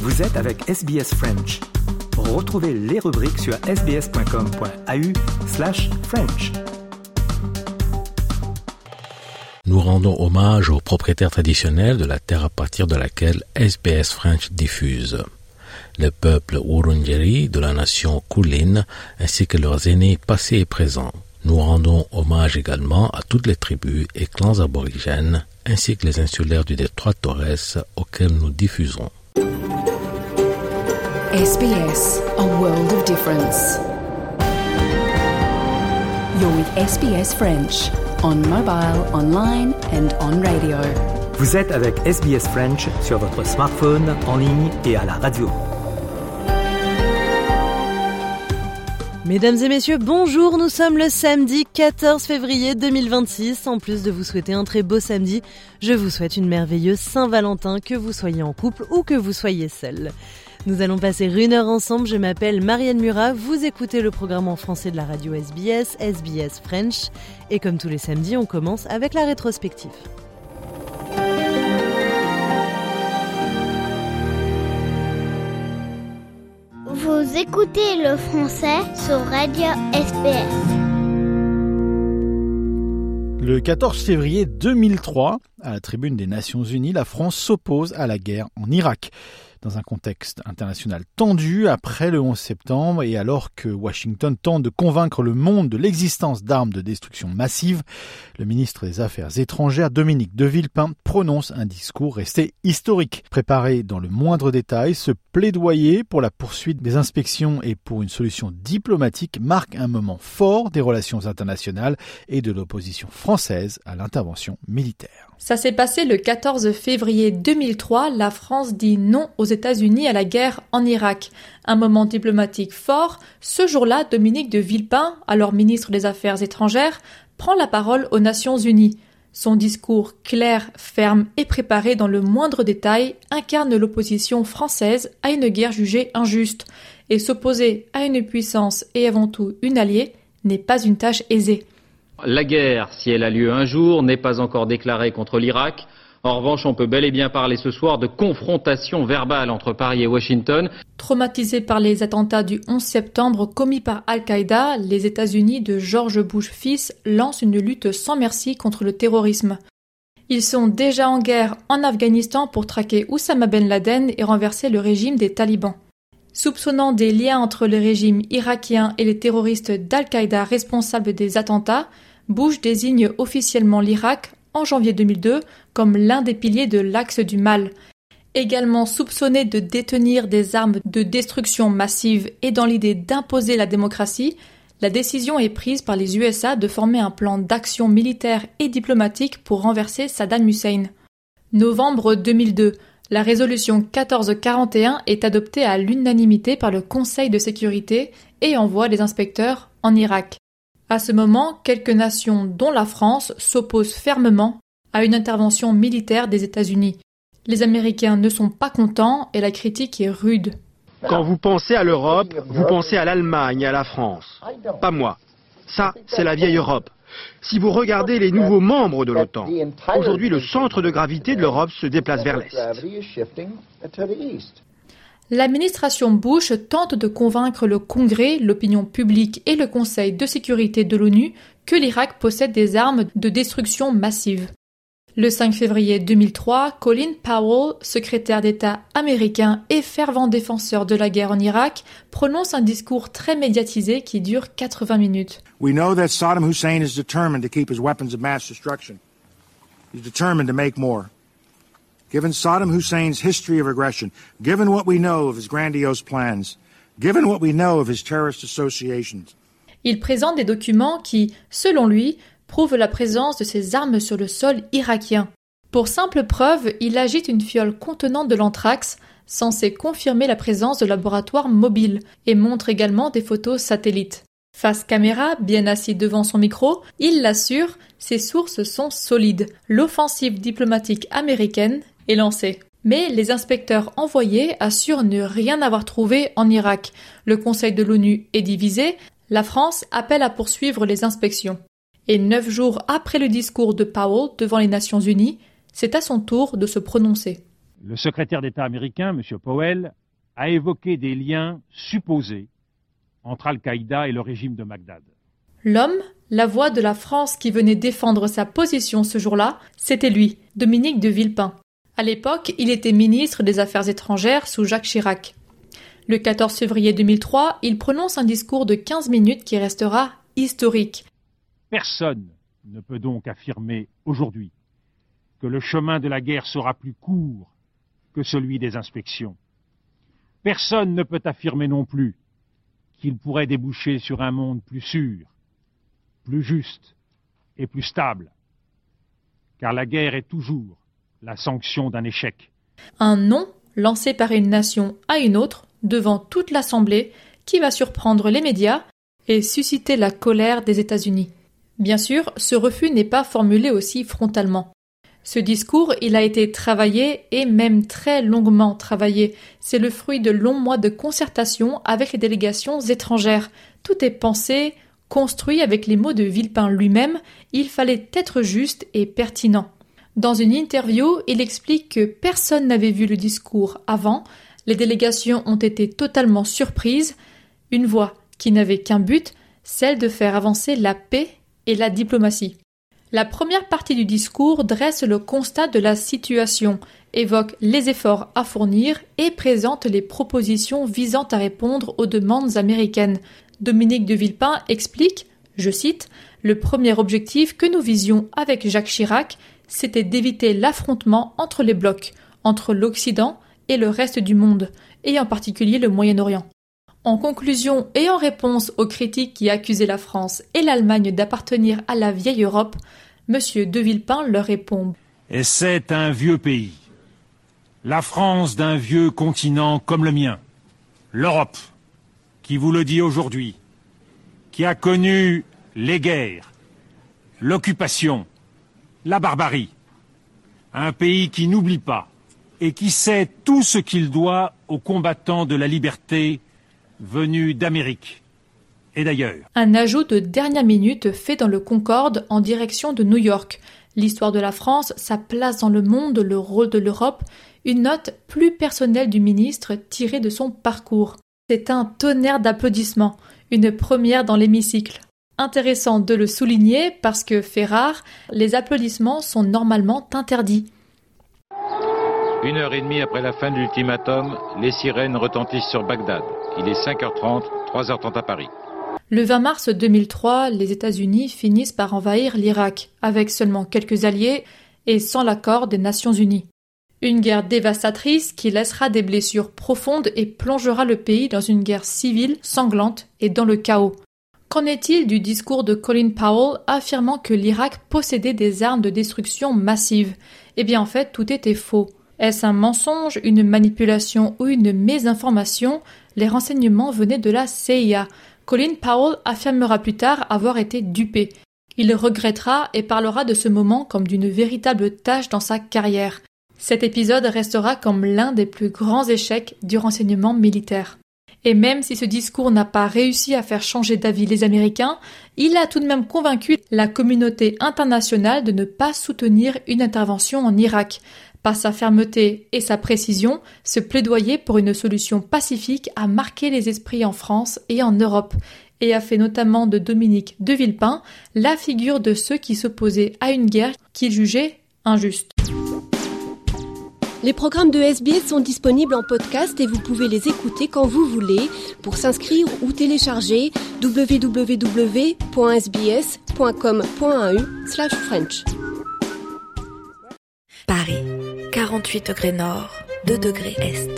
Vous êtes avec SBS French. Retrouvez les rubriques sur sbs.com.au/French. Nous rendons hommage aux propriétaires traditionnels de la terre à partir de laquelle SBS French diffuse. Le peuple Wurundjeri de la nation Kulin ainsi que leurs aînés passés et présents. Nous rendons hommage également à toutes les tribus et clans aborigènes ainsi que les insulaires du détroit Torres auxquels nous diffusons. SBS, a world of difference. You're with SBS French, on mobile, online and on radio. Vous êtes avec SBS French sur votre smartphone, en ligne et à la radio. Mesdames et messieurs, bonjour, nous sommes le samedi 14 février 2026. En plus de vous souhaiter un très beau samedi, je vous souhaite une merveilleuse Saint-Valentin, que vous soyez en couple ou que vous soyez seul. Nous allons passer 1 heure ensemble, je m'appelle Marianne Murat, vous écoutez le programme en français de la radio SBS, SBS French, et comme tous les samedis, on commence avec la rétrospective. Vous écoutez le français sur Radio SBS. Le 14 février 2003, à la tribune des Nations Unies, la France s'oppose à la guerre en Irak. Dans un contexte international tendu après le 11 septembre et alors que Washington tente de convaincre le monde de l'existence d'armes de destruction massive, le ministre des Affaires étrangères Dominique de Villepin prononce un discours resté historique. Préparé dans le moindre détail, ce plaidoyer pour la poursuite des inspections et pour une solution diplomatique marque un moment fort des relations internationales et de l'opposition française à l'intervention militaire. Ça s'est passé le 14 février 2003, la France dit non aux États-Unis à la guerre en Irak. Un moment diplomatique fort, ce jour-là, Dominique de Villepin, alors ministre des Affaires étrangères, prend la parole aux Nations Unies. Son discours clair, ferme et préparé dans le moindre détail incarne l'opposition française à une guerre jugée injuste. Et s'opposer à une puissance et avant tout une alliée n'est pas une tâche aisée. La guerre, si elle a lieu un jour, n'est pas encore déclarée contre l'Irak. En revanche, on peut bel et bien parler ce soir de confrontation verbale entre Paris et Washington. Traumatisés par les attentats du 11 septembre commis par Al-Qaïda, les États-Unis de George Bush fils lancent une lutte sans merci contre le terrorisme. Ils sont déjà en guerre en Afghanistan pour traquer Oussama Ben Laden et renverser le régime des talibans. Soupçonnant des liens entre le régime irakien et les terroristes d'Al-Qaïda responsables des attentats, Bush désigne officiellement l'Irak, en janvier 2002, comme l'un des piliers de l'axe du mal. Également soupçonné de détenir des armes de destruction massive et dans l'idée d'imposer la démocratie, la décision est prise par les USA de former un plan d'action militaire et diplomatique pour renverser Saddam Hussein. Novembre 2002. La résolution 1441 est adoptée à l'unanimité par le Conseil de sécurité et envoie les inspecteurs en Irak. À ce moment, quelques nations, dont la France, s'opposent fermement à une intervention militaire des États-Unis. Les Américains ne sont pas contents et la critique est rude. Quand vous pensez à l'Europe, vous pensez à l'Allemagne et à la France. Pas moi. Ça, c'est la vieille Europe. Si vous regardez les nouveaux membres de l'OTAN, aujourd'hui le centre de gravité de l'Europe se déplace vers l'Est. L'administration Bush tente de convaincre le Congrès, l'opinion publique et le Conseil de sécurité de l'ONU que l'Irak possède des armes de destruction massive. Le 5 février 2003, Colin Powell, secrétaire d'État américain et fervent défenseur de la guerre en Irak, prononce un discours très médiatisé qui dure 80 minutes. We know that Saddam Hussein is determined to keep his weapons of mass destruction. He's determined to make more. Given Saddam Hussein's history of aggression, given what we know of his grandiose plans, given what we know of his terrorist associations. Il présente des documents qui, selon lui, prouvent la présence de ces armes sur le sol irakien. Pour simple preuve, il agite une fiole contenant de l'anthrax, censée confirmer la présence de laboratoires mobiles, et montre également des photos satellites. Face caméra, bien assis devant son micro, il l'assure, ses sources sont solides. L'offensive diplomatique américaine est lancée. Mais les inspecteurs envoyés assurent ne rien avoir trouvé en Irak. Le Conseil de l'ONU est divisé, la France appelle à poursuivre les inspections. Et 9 jours après le discours de Powell devant les Nations Unies, c'est à son tour de se prononcer. Le secrétaire d'État américain, M. Powell, a évoqué des liens supposés entre Al-Qaïda et le régime de Bagdad. L'homme, la voix de la France qui venait défendre sa position ce jour-là, c'était lui, Dominique de Villepin. À l'époque, il était ministre des Affaires étrangères sous Jacques Chirac. Le 14 février 2003, il prononce un discours de 15 minutes qui restera historique. Personne ne peut donc affirmer aujourd'hui que le chemin de la guerre sera plus court que celui des inspections. Personne ne peut affirmer non plus qu'il pourrait déboucher sur un monde plus sûr, plus juste et plus stable, car la guerre est toujours la sanction d'un échec. Un non lancé par une nation à une autre devant toute l'Assemblée qui va surprendre les médias et susciter la colère des États-Unis. Bien sûr, ce refus n'est pas formulé aussi frontalement. Ce discours, il a été travaillé et même très longuement travaillé. C'est le fruit de longs mois de concertation avec les délégations étrangères. Tout est pensé, construit avec les mots de Villepin lui-même. Il fallait être juste et pertinent. Dans une interview, il explique que personne n'avait vu le discours avant. Les délégations ont été totalement surprises. Une voix qui n'avait qu'un but, celle de faire avancer la paix et la diplomatie. La première partie du discours dresse le constat de la situation, évoque les efforts à fournir et présente les propositions visant à répondre aux demandes américaines. Dominique de Villepin explique, je cite, « Le premier objectif que nous visions avec Jacques Chirac, c'était d'éviter l'affrontement entre les blocs, entre l'Occident et le reste du monde, et en particulier le Moyen-Orient. » En conclusion et en réponse aux critiques qui accusaient la France et l'Allemagne d'appartenir à la vieille Europe, M. de Villepin leur répond « Et c'est un vieux pays, la France d'un vieux continent comme le mien, l'Europe, qui vous le dit aujourd'hui, qui a connu les guerres, l'occupation, la barbarie, un pays qui n'oublie pas et qui sait tout ce qu'il doit aux combattants de la liberté venus d'Amérique et d'ailleurs. » Un ajout de dernière minute fait dans le Concorde en direction de New York. L'histoire de la France, sa place dans le monde, le rôle de l'Europe, une note plus personnelle du ministre tirée de son parcours. C'est un tonnerre d'applaudissements, une première dans l'hémicycle. Intéressant de le souligner parce que, fait rare, les applaudissements sont normalement interdits. 1h30 après la fin de l'ultimatum, les sirènes retentissent sur Bagdad. Il est 5h30, 3h30 à Paris. Le 20 mars 2003, les États-Unis finissent par envahir l'Irak, avec seulement quelques alliés et sans l'accord des Nations Unies. Une guerre dévastatrice qui laissera des blessures profondes et plongera le pays dans une guerre civile sanglante et dans le chaos. Qu'en est-il du discours de Colin Powell affirmant que l'Irak possédait des armes de destruction massive ? Eh bien en fait, tout était faux. Est-ce un mensonge, une manipulation ou une mésinformation ? Les renseignements venaient de la CIA. Colin Powell affirmera plus tard avoir été dupé. Il regrettera et parlera de ce moment comme d'une véritable tâche dans sa carrière. Cet épisode restera comme l'un des plus grands échecs du renseignement militaire. Et même si ce discours n'a pas réussi à faire changer d'avis les Américains, il a tout de même convaincu la communauté internationale de ne pas soutenir une intervention en Irak. Par sa fermeté et sa précision, ce plaidoyer pour une solution pacifique a marqué les esprits en France et en Europe, et a fait notamment de Dominique de Villepin la figure de ceux qui s'opposaient à une guerre qu'ils jugeaient injuste. Les programmes de SBS sont disponibles en podcast et vous pouvez les écouter quand vous voulez. Pour s'inscrire ou télécharger, www.sbs.com.au/French. Paris, 48 degrés nord, 2 degrés est.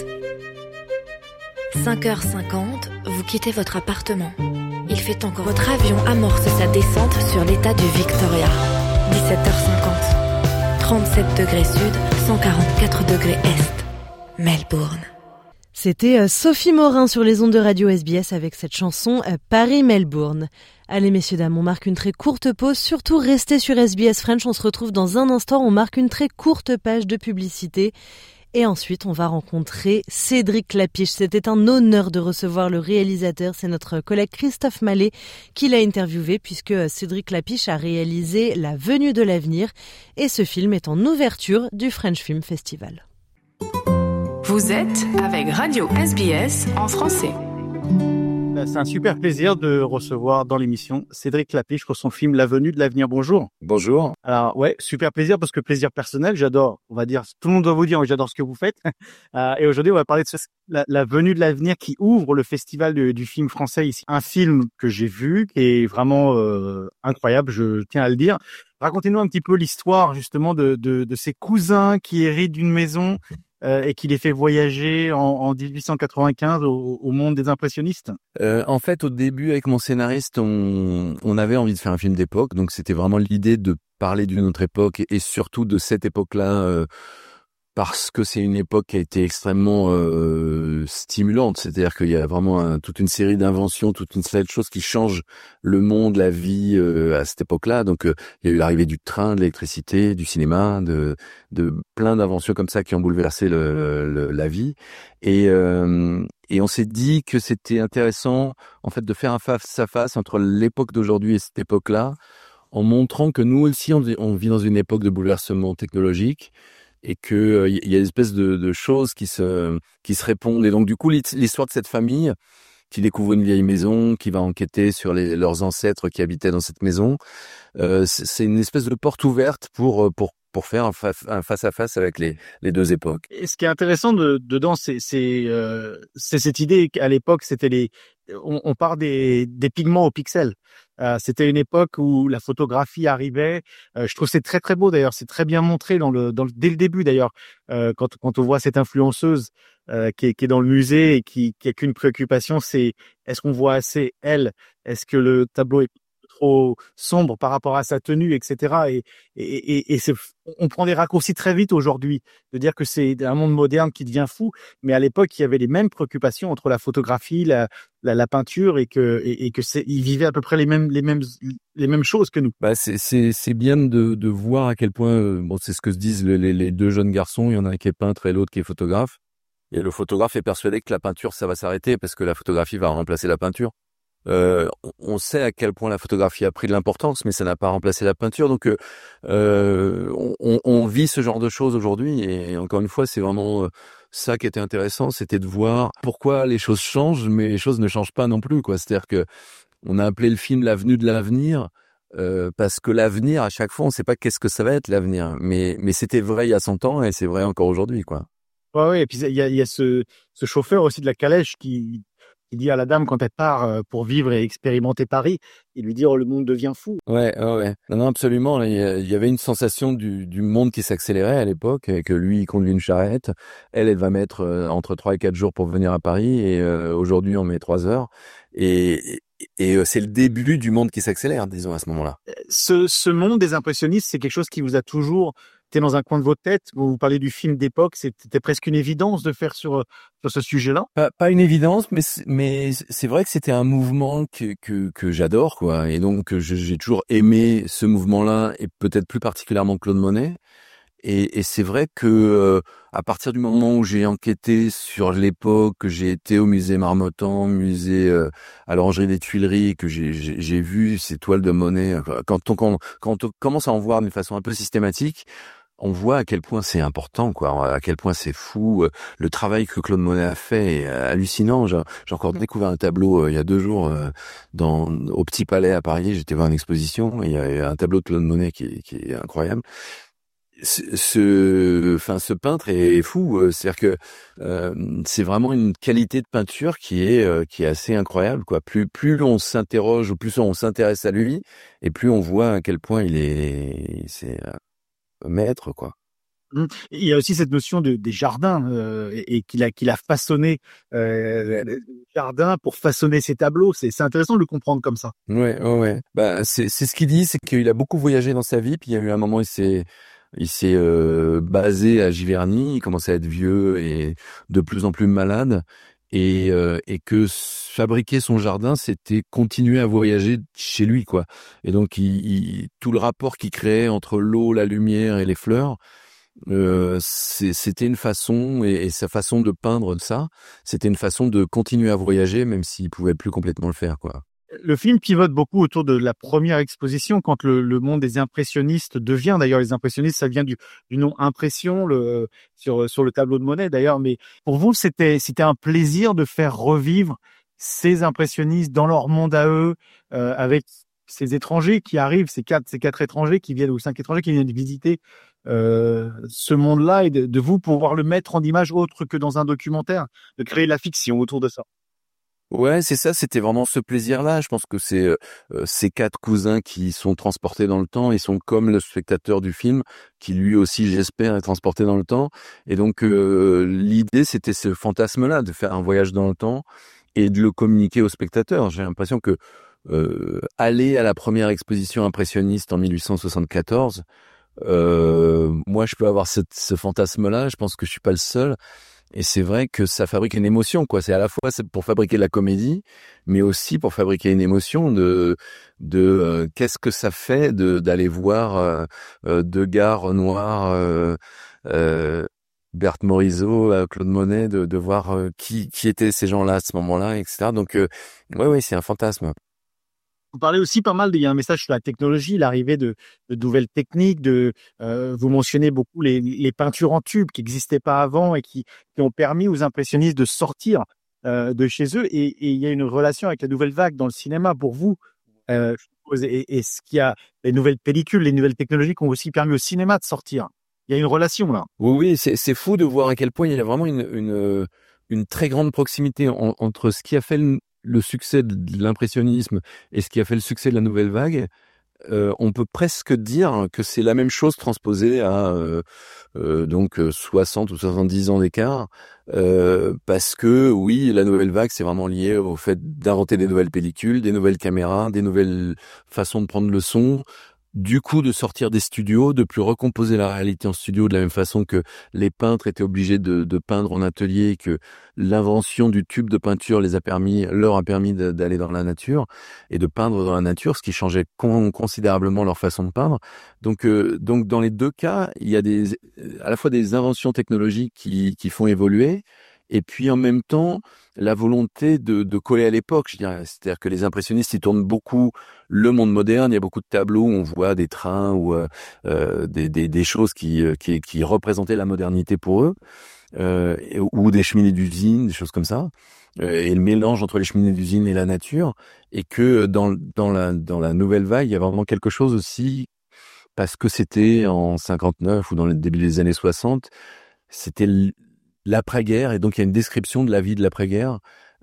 5h50, vous quittez votre appartement. Il fait encore. Votre avion amorce sa descente sur l'état du Victoria. 17h50. 37 degrés sud, 144 degrés est. Melbourne. C'était Sophie Morin sur les ondes de radio SBS avec cette chanson Paris-Melbourne. Allez messieurs dames, on marque une très courte pause, surtout restez sur SBS French, on se retrouve dans un instant, on marque une très courte page de publicité et ensuite on va rencontrer Cédric Lapiche. C'était un honneur de recevoir le réalisateur, c'est notre collègue Christophe Mallet qui l'a interviewé puisque Cédric Lapiche a réalisé La Venue de l'avenir et ce film est en ouverture du French Film Festival. Vous êtes avec Radio SBS en français. C'est un super plaisir de recevoir dans l'émission Cédric Lapiche pour son film La Venue de l'Avenir. Bonjour. Bonjour. Alors ouais, super plaisir parce que plaisir personnel, j'adore, on va dire, tout le monde doit vous dire, j'adore ce que vous faites. Et aujourd'hui, on va parler de la Venue de l'Avenir qui ouvre le festival du film français ici. Un film que j'ai vu qui est vraiment incroyable, je tiens à le dire. Racontez-nous un petit peu l'histoire justement de ces cousins qui héritent d'une maison et qui les fait voyager en 1895 au monde des impressionnistes. En fait, au début, avec mon scénariste, on avait envie de faire un film d'époque, donc c'était vraiment l'idée de parler d'une autre époque et surtout de cette époque-là, parce que c'est une époque qui a été extrêmement stimulante, c'est-à-dire qu'il y a vraiment toute une série d'inventions, toute une série de choses qui changent le monde, la vie à cette époque-là. Donc il y a eu l'arrivée du train, de l'électricité, du cinéma, de plein d'inventions comme ça qui ont bouleversé la vie. Et on s'est dit que c'était intéressant en fait de faire un face à face entre l'époque d'aujourd'hui et cette époque-là, en montrant que nous aussi on vit dans une époque de bouleversement technologique. Et que il y a une espèce de choses qui se répondent. Et donc du coup l'histoire de cette famille qui découvre une vieille maison, qui va enquêter sur leurs ancêtres qui habitaient dans cette maison, c'est une espèce de porte ouverte pour faire un face à face avec les deux époques. Et ce qui est intéressant dedans, c'est cette idée qu'à l'époque c'était on part des pigments au pixel. C'était une époque où la photographie arrivait. Je trouve que c'est très très beau d'ailleurs. C'est très bien montré dès le début d'ailleurs. Quand on voit cette influenceuse qui est dans le musée et qui a qu'une préoccupation, c'est est-ce qu'on voit assez elle? Est-ce que le tableau est trop sombre par rapport à sa tenue, etc. Et on prend des raccourcis très vite aujourd'hui de dire que c'est un monde moderne qui devient fou, mais à l'époque il y avait les mêmes préoccupations entre la photographie, la peinture et que ils vivaient à peu près les mêmes choses que nous. Bah c'est bien de voir à quel point c'est ce que se disent les deux jeunes garçons, il y en a un qui est peintre et l'autre qui est photographe. Et le photographe est persuadé que la peinture ça va s'arrêter parce que la photographie va remplacer la peinture. On sait à quel point la photographie a pris de l'importance, mais ça n'a pas remplacé la peinture. Donc, on vit ce genre de choses aujourd'hui. Et encore une fois, c'est vraiment ça qui était intéressant, c'était de voir pourquoi les choses changent, mais les choses ne changent pas non plus, quoi. C'est-à-dire que on a appelé le film La Venue de l'Avenir. Parce que l'avenir, à chaque fois, on ne sait pas qu'est-ce que ça va être l'avenir. Mais c'était vrai il y a 100 ans et c'est vrai encore aujourd'hui, quoi. Ouais. Et puis il y a ce chauffeur aussi de la calèche qui dit à la dame quand elle part pour vivre et expérimenter Paris, il lui dit le monde devient fou. Ouais. Non, absolument. Il y avait une sensation du monde qui s'accélérait à l'époque, et que lui il conduit une charrette, elle va mettre entre 3 et 4 jours pour venir à Paris, et aujourd'hui on met 3 heures. Et c'est le début du monde qui s'accélère, disons, à ce moment-là. Ce monde des impressionnistes, c'est quelque chose qui vous a toujours été dans un coin de votre tête. Vous parlez du film d'époque, c'était presque une évidence de faire sur ce sujet-là. Pas une évidence, mais c'est vrai que c'était un mouvement que j'adore, quoi. Et donc j'ai toujours aimé ce mouvement-là, et peut-être plus particulièrement Claude Monet. Et c'est vrai que à partir du moment où j'ai enquêté sur l'époque, que j'ai été au musée Marmottan, musée à l'Orangerie des Tuileries, que j'ai vu ces toiles de Monet, quand on commence à en voir d'une façon un peu systématique, on voit à quel point c'est important, quoi, à quel point c'est fou. Le travail que Claude Monet a fait est hallucinant. J'ai encore découvert un tableau il y a 2 jours au Petit Palais à Paris. J'étais voir une exposition et il y a un tableau de Claude Monet qui est incroyable. Ce peintre est fou. C'est-à-dire que c'est vraiment une qualité de peinture qui est assez incroyable, quoi. Plus on s'interroge, ou plus on s'intéresse à lui, et plus on voit à quel point c'est maître, quoi. Il y a aussi cette notion des jardins et qu'il a façonné les jardins pour façonner ses tableaux. C'est intéressant de le comprendre comme ça. Ouais. Bah c'est ce qu'il dit, c'est qu'il a beaucoup voyagé dans sa vie, puis il y a eu un moment il s'est basé à Giverny, il commençait à être vieux et de plus en plus malade, et que fabriquer son jardin, c'était continuer à voyager chez lui, quoi. Et donc tout le rapport qu'il créait entre l'eau, la lumière et les fleurs, c'était une façon, et sa façon de peindre ça, c'était une façon de continuer à voyager même s'il pouvait plus complètement le faire, quoi. Le film pivote beaucoup autour de la première exposition, quand le monde des impressionnistes devient, d'ailleurs les impressionnistes, ça vient du nom impression, sur le tableau de Monet d'ailleurs. Mais pour vous, c'était un plaisir de faire revivre ces impressionnistes dans leur monde à eux, avec ces étrangers qui arrivent, ces quatre étrangers qui viennent, ou 5 étrangers qui viennent visiter ce monde-là, et de vous pouvoir le mettre en image autre que dans un documentaire, de créer la fiction autour de ça. Ouais, c'est ça, c'était vraiment ce plaisir-là. Je pense que c'est ces 4 cousins qui sont transportés dans le temps. Ils sont comme le spectateur du film, qui lui aussi, j'espère, est transporté dans le temps. Et donc, l'idée, c'était ce fantasme-là, de faire un voyage dans le temps et de le communiquer au spectateur. J'ai l'impression que aller à la première exposition impressionniste en 1874, moi, je peux avoir ce fantasme-là. Je pense que je suis pas le seul. Et c'est vrai que ça fabrique une émotion, quoi. C'est à la fois pour fabriquer de la comédie, mais aussi pour fabriquer une émotion de qu'est-ce que ça fait d'aller voir Degas, Renoir, Berthe Morisot, Claude Monet, de voir qui étaient ces gens-là à ce moment-là, etc. Donc ouais, c'est un fantasme. Vous parlez aussi pas mal, il y a un message sur la technologie, l'arrivée de nouvelles techniques, vous mentionnez beaucoup les peintures en tube qui n'existaient pas avant et qui ont permis aux impressionnistes de sortir de chez eux. Et il y a une relation avec la nouvelle vague dans le cinéma pour vous. Et ce qu'il y a, les nouvelles pellicules, les nouvelles technologies qui ont aussi permis au cinéma de sortir. Il y a une relation là. Oui, c'est fou de voir à quel point il y a vraiment une très grande proximité entre ce qui a fait le succès de l'impressionnisme et ce qui a fait le succès de la nouvelle vague. On peut presque dire que c'est la même chose transposée à donc 60 ou 70 ans d'écart, parce que oui, la nouvelle vague, c'est vraiment lié au fait d'inventer des nouvelles pellicules, des nouvelles caméras, des nouvelles façons de prendre le son, du coup de sortir des studios, de plus recomposer la réalité en studio de la même façon que les peintres étaient obligés de peindre en atelier, que l'invention du tube de peinture leur a permis d'aller dans la nature et de peindre dans la nature, ce qui changeait considérablement leur façon de peindre. Donc dans les deux cas, il y a à la fois des inventions technologiques qui font évoluer, et puis en même temps la volonté de coller à l'époque, je dirais. C'est-à-dire que les impressionnistes, ils tournent beaucoup le monde moderne. Il y a beaucoup de tableaux où on voit des trains ou des choses qui représentaient la modernité pour eux, ou des cheminées d'usine, des choses comme ça, et le mélange entre les cheminées d'usine et la nature. Et que dans la nouvelle vague, il y a vraiment quelque chose aussi, parce que c'était en 59 ou dans le début des années 60, c'était l'après-guerre, et donc il y a une description de la vie de l'après-guerre,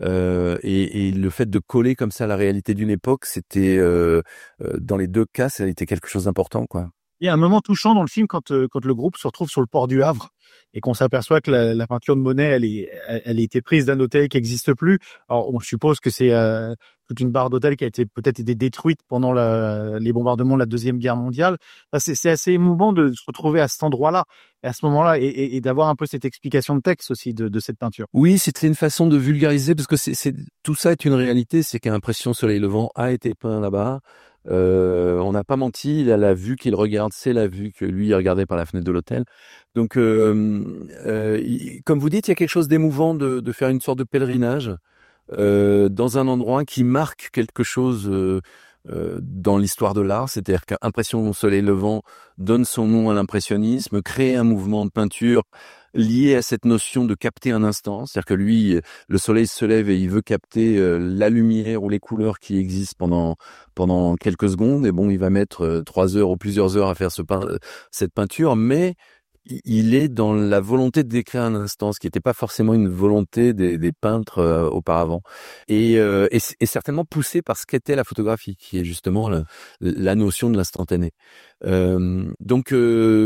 et le fait de coller comme ça la réalité d'une époque, c'était dans les deux cas, ça a été quelque chose d'important, quoi. Il y a un moment touchant dans le film quand le groupe se retrouve sur le port du Havre et qu'on s'aperçoit que la peinture de Monet, elle a été prise d'un hôtel qui n'existe plus. Alors on suppose que c'est toute une barre d'hôtel qui a peut-être été détruite pendant les bombardements de la Deuxième Guerre mondiale. Enfin, c'est assez émouvant de se retrouver à cet endroit-là, et à ce moment-là, et d'avoir un peu cette explication de texte aussi de cette peinture. Oui, c'était une façon de vulgariser, parce que tout ça est une réalité. C'est qu'Impression Soleil Levant a été peint là-bas. On n'a pas menti, il a la vue qu'il regarde, c'est la vue que lui il regardait par la fenêtre de l'hôtel. Donc, comme vous dites, il y a quelque chose d'émouvant de faire une sorte de pèlerinage dans un endroit qui marque quelque chose dans l'histoire de l'art. C'est-à-dire qu'Impression Soleil Levant donne son nom à l'impressionnisme, crée un mouvement de peinture lié à cette notion de capter un instant. C'est-à-dire que lui, le soleil se lève et il veut capter la lumière ou les couleurs qui existent pendant quelques secondes. Et bon, il va mettre 3 heures ou plusieurs heures à faire cette peinture, mais il est dans la volonté de décrire un instant, ce qui n'était pas forcément une volonté des peintres auparavant, et certainement poussé par ce qu'était la photographie, qui est justement la notion de l'instantané. Donc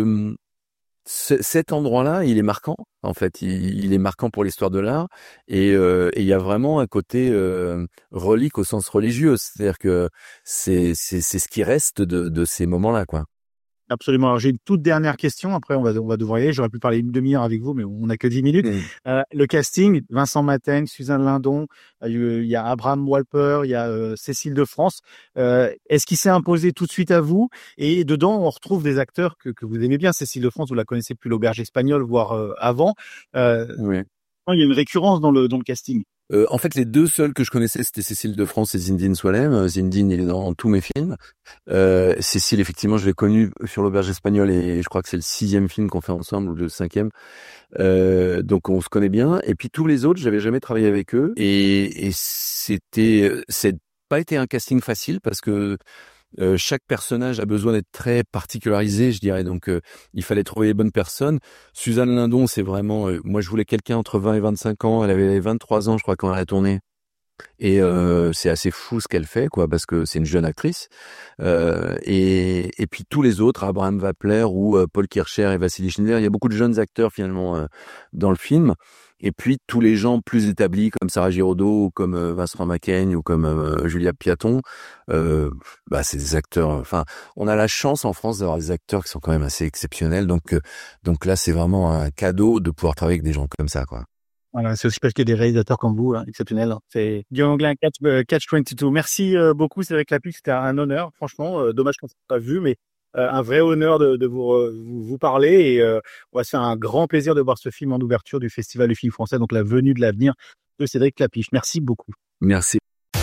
cet endroit-là, il est marquant, en fait. Il est marquant pour l'histoire de l'art, et il y a vraiment un côté relique au sens religieux. C'est-à-dire que c'est ce qui reste de ces moments-là, quoi. Absolument. Alors, j'ai une toute dernière question. Après, on va devoir y aller. J'aurais pu parler une demi-heure avec vous, mais on n'a que 10 minutes. Le casting, Vincent Mateigne, Suzanne Lindon, il y a Abraham Walper, il y a Cécile de France. Est-ce qu'il s'est imposé tout de suite à vous? Et dedans, on retrouve des acteurs que vous aimez bien. Cécile de France, vous la connaissez plus, l'Auberge espagnole, voire avant. Oui. Il y a une récurrence dans le casting. En fait, les deux seuls que je connaissais, c'était Cécile de France et Zinedine Soilem. Zinedine, il est dans tous mes films. Cécile, effectivement, je l'ai connue sur l'Auberge espagnole et je crois que c'est le 6e film qu'on fait ensemble ou le 5e. Donc on se connaît bien. Et puis tous les autres, j'avais jamais travaillé avec eux et c'est pas été un casting facile parce que chaque personnage a besoin d'être très particularisé, je dirais. Donc, il fallait trouver les bonnes personnes. Suzanne Lindon, c'est vraiment... moi, je voulais quelqu'un entre 20 et 25 ans. Elle avait 23 ans, je crois, quand elle a tourné. Et c'est assez fou ce qu'elle fait, quoi, parce que c'est une jeune actrice. Et puis tous les autres, Abraham Wapler ou Paul Kircher et Vassili Schindler, il y a beaucoup de jeunes acteurs, finalement, dans le film. Et puis tous les gens plus établis comme Sarah Giraudot ou comme Vincent Macaigne ou comme Julia Piaton, c'est des acteurs. Enfin, on a la chance en France d'avoir des acteurs qui sont quand même assez exceptionnels. Donc là, c'est vraiment un cadeau de pouvoir travailler avec des gens comme ça, quoi. Voilà, c'est aussi parce qu'il y a des réalisateurs comme vous, exceptionnels. C'est Guillaume Anglin, Catch-22. Merci beaucoup, Cédric Lapuc, c'était un honneur. Franchement, dommage qu'on ne s'est pas vu, mais un vrai honneur de vous parler. Et on va se faire un grand plaisir de voir ce film en ouverture du Festival du film français, donc La Venue de l'avenir de Cédric Lapuc. Merci beaucoup. Merci.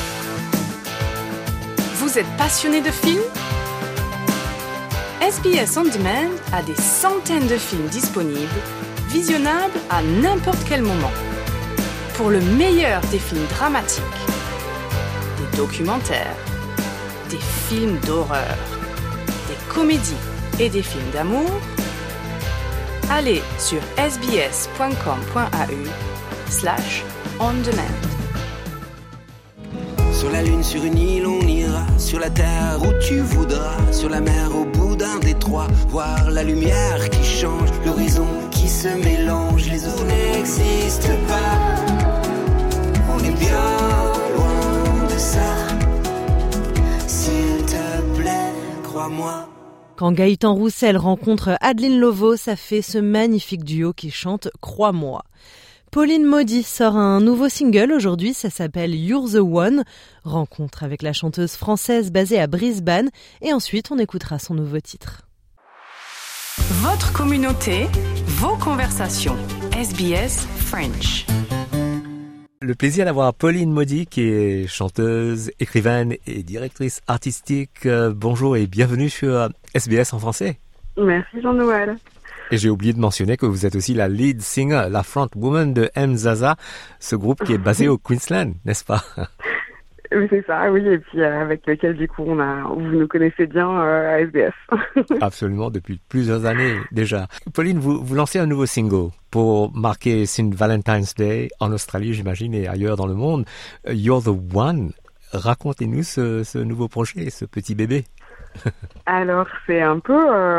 Vous êtes passionné de films ? SBS On Demand a des centaines de films disponibles, visionnables à n'importe quel moment. Pour le meilleur des films dramatiques, des documentaires, des films d'horreur, des comédies et des films d'amour, allez sur sbs.com.au/ondemand. Sur la lune, sur une île, on ira. Sur la terre, où tu voudras. Sur la mer, au bout d'un détroit. Voir la lumière qui change, l'horizon qui se mélange. Les eaux n'existent pas. On est bien loin de ça. S'il te plaît, crois-moi. Quand Gaëtan Roussel rencontre Adeline Lovo, ça fait ce magnifique duo qui chante « Crois-moi ». Pauline Maudit sort un nouveau single aujourd'hui, ça s'appelle « You're the One ». Rencontre avec la chanteuse française basée à Brisbane et ensuite on écoutera son nouveau titre. Votre communauté, vos conversations. SBS French. Le plaisir d'avoir Pauline Maudit qui est chanteuse, écrivaine et directrice artistique. Bonjour et bienvenue sur SBS en français. Merci Jean-Noël. Et j'ai oublié de mentionner que vous êtes aussi la lead singer, la front woman de Mzaza, ce groupe qui est basé au Queensland, n'est-ce pas? Oui, c'est ça, oui, et puis avec lequel du coup vous nous connaissez bien à SBS. Absolument, depuis plusieurs années déjà. Pauline, vous lancez un nouveau single pour marquer Saint Valentine's Day en Australie, j'imagine, et ailleurs dans le monde. You're the One. Racontez-nous ce nouveau projet, ce petit bébé. Alors c'est un peu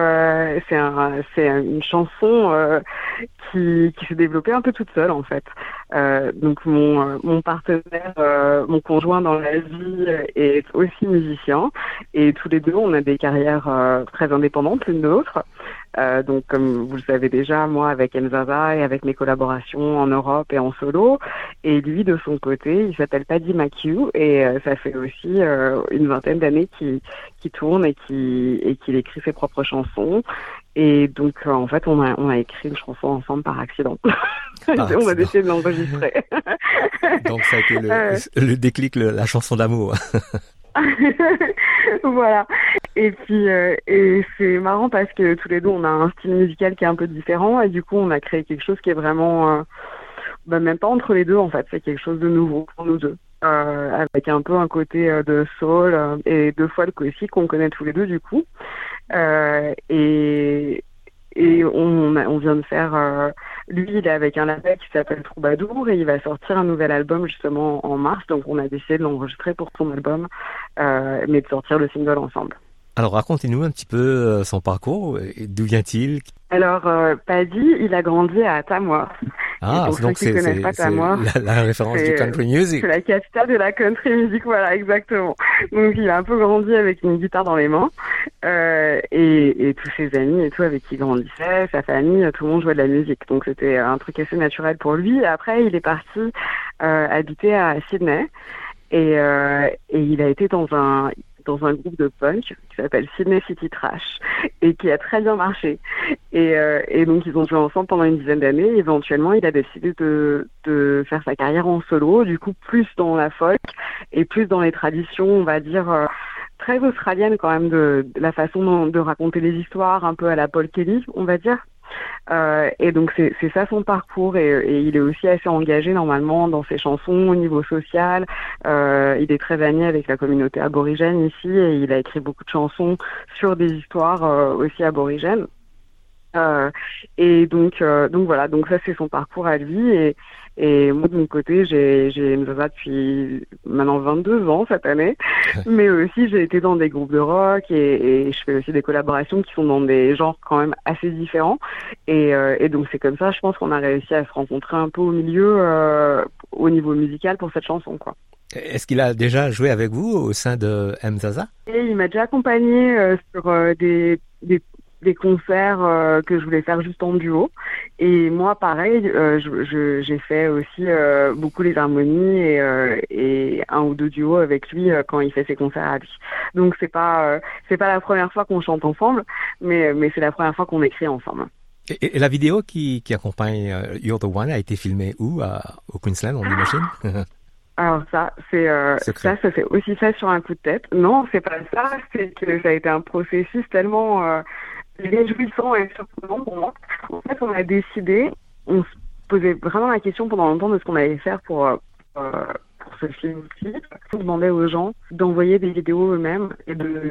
c'est une chanson qui s'est développée un peu toute seule en fait. Donc mon partenaire, mon conjoint dans la vie est aussi musicien et tous les deux on a des carrières très indépendantes l'une de l'autre. Donc comme vous le savez déjà, moi avec Mzaza et avec mes collaborations en Europe et en solo, et lui de son côté il s'appelle Paddy McHugh et ça fait aussi une vingtaine d'années qu'il tourne et qu'il écrit ses propres chansons. Et donc en fait on a écrit une chanson ensemble par accident. On a décidé de l'enregistrer. Donc ça a été le déclic, la chanson d'amour. Voilà. Et puis et c'est marrant parce que tous les deux on a un style musical qui est un peu différent et du coup on a créé quelque chose qui est vraiment même pas entre les deux en fait, c'est quelque chose de nouveau pour nous deux. Avec un peu un côté de soul et de folk aussi qu'on connaît tous les deux du coup. Et on vient de faire lui il est avec un label qui s'appelle Troubadour et il va sortir un nouvel album justement en mars, donc on a décidé de l'enregistrer pour son album mais de sortir le single ensemble. Alors racontez-nous un petit peu son parcours, d'où vient-il? Alors Paddy, il a grandi à Tamworth. Ah, donc c'est la référence du country music. C'est la capitale de la country music, voilà, exactement. Donc il a un peu grandi avec une guitare dans les mains et tous ses amis et tout avec qui il grandissait, sa famille, tout le monde jouait de la musique. Donc c'était un truc assez naturel pour lui. Et après, il est parti habiter à Sydney et il a été dans dans un groupe de punk qui s'appelle Sydney City Trash et qui a très bien marché. Et donc ils ont joué ensemble pendant une dizaine d'années. Éventuellement, il a décidé de faire sa carrière en solo, du coup plus dans la folk et plus dans les traditions, on va dire, très australiennes quand même, de la façon de raconter les histoires, un peu à la Paul Kelly, on va dire. Et donc c'est ça son parcours, et il est aussi assez engagé normalement dans ses chansons au niveau social. Il est très ami avec la communauté aborigène ici, et il a écrit beaucoup de chansons sur des histoires aussi aborigènes. Et donc voilà, donc ça c'est son parcours à lui, et moi de mon côté j'ai Mzaza depuis maintenant 22 ans cette année, mais aussi j'ai été dans des groupes de rock, et je fais aussi des collaborations qui sont dans des genres quand même assez différents, et donc c'est comme ça, je pense qu'on a réussi à se rencontrer un peu au milieu au niveau musical pour cette chanson, quoi. Est-ce qu'il a déjà joué avec vous au sein de Mzaza? Et il m'a déjà accompagné sur des concerts que je voulais faire juste en duo, et moi pareil, j'ai fait aussi beaucoup les harmonies et un ou deux duos avec lui quand il fait ses concerts à lui. Donc c'est pas la première fois qu'on chante ensemble, mais c'est la première fois qu'on écrit ensemble. Et la vidéo qui accompagne You're the One a été filmée où? Au Queensland, on imagine? Alors ça s'est aussi fait sur un coup de tête. Non, c'est pas ça, c'est que ça a été un processus tellement réjouissant et surprenant pour moi. En fait, on a décidé, on se posait vraiment la question pendant longtemps de ce qu'on allait faire pour ce film-ci. On demandait aux gens d'envoyer des vidéos eux-mêmes et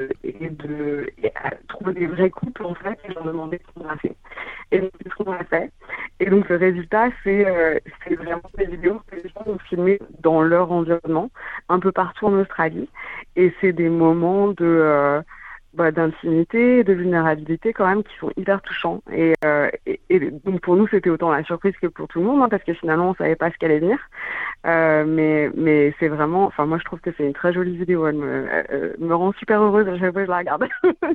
à trouver des vrais couples, en fait, et leur demander ce qu'on a fait. Et donc, c'est ce qu'on a fait. Et donc, le résultat, c'est vraiment des vidéos que les gens ont filmées dans leur environnement, un peu partout en Australie. Et c'est des moments d'intimité, de vulnérabilité quand même, qui sont hyper touchants. Et donc pour nous, c'était autant la surprise que pour tout le monde, hein, parce que finalement, on savait pas ce qu'allait venir. Mais c'est vraiment, enfin moi je trouve que c'est une très jolie vidéo. Elle me rend super heureuse à chaque fois que je la regarde.